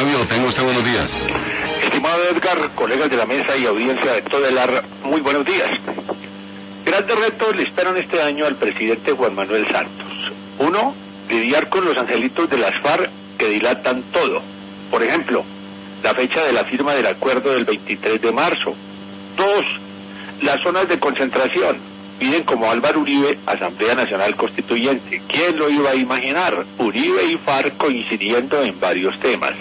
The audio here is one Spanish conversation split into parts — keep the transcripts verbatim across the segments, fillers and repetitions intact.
Fabio, tenga usted buenos días. Estimado Edgar, colegas de la mesa y audiencia de todo el ar, muy buenos días. Grandes retos le esperan este año al presidente Juan Manuel Santos. Uno, lidiar con los angelitos de las FARC que dilatan todo. Por ejemplo, la fecha de la firma del acuerdo del veintitrés de marzo. Dos, las zonas de concentración. Piden como Álvaro Uribe, Asamblea Nacional Constituyente. ¿Quién lo iba a imaginar? Uribe y FARC coincidiendo en varios temas.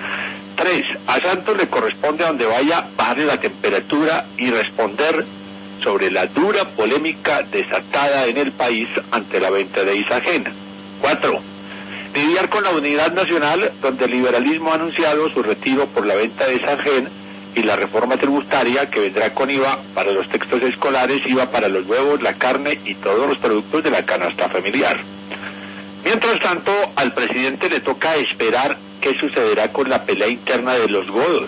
Tres, a Santos le corresponde a donde vaya bajarle la temperatura y responder sobre la dura polémica desatada en el país ante la venta de Isagena. Cuatro, lidiar con la unidad nacional, donde el liberalismo ha anunciado su retiro por la venta de Isagena y la reforma tributaria que vendrá con I V A para los textos escolares, I V A para los huevos, la carne y todos los productos de la canasta familiar. Mientras tanto, al presidente le toca esperar qué sucederá con la pelea interna de los godos,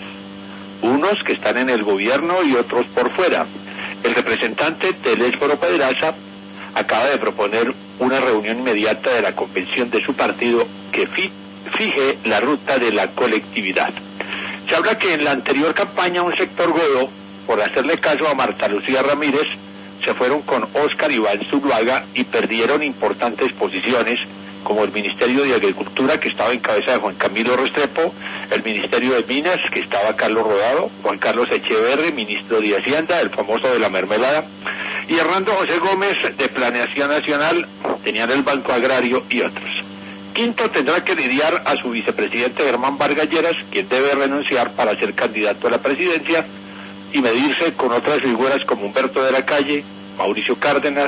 unos que están en el gobierno y otros por fuera. El representante Telésforo Pedraza acaba de proponer una reunión inmediata de la convención de su partido que fi- fije la ruta de la colectividad. Se habla que en la anterior campaña un sector godo, por hacerle caso a Marta Lucía Ramírez, se fueron con Óscar Iván Zuluaga y perdieron importantes posiciones, como el Ministerio de Agricultura, que estaba en cabeza de Juan Camilo Restrepo, el Ministerio de Minas, que estaba Carlos Rodado, Juan Carlos Echeverri, ministro de Hacienda, el famoso de la mermelada, y Hernando José Gómez, de Planeación Nacional, tenían el Banco Agrario y otros. Quinto, tendrá que lidiar a su vicepresidente Germán Vargas Lleras, quien debe renunciar para ser candidato a la presidencia, y medirse con otras figuras como Humberto de la Calle, Mauricio Cárdenas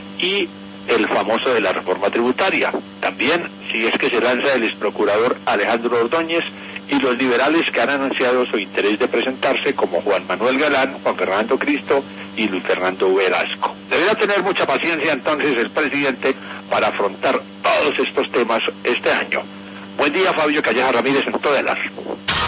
y el famoso de la reforma tributaria. También, si es que se lanza el exprocurador Alejandro Ordóñez y los liberales que han anunciado su interés de presentarse, como Juan Manuel Galán, Juan Fernando Cristo y Luis Fernando Velasco. Deberá tener mucha paciencia entonces el presidente para afrontar todos estos temas este año. Buen día, Fabio Calleja Ramírez, en todo el ar.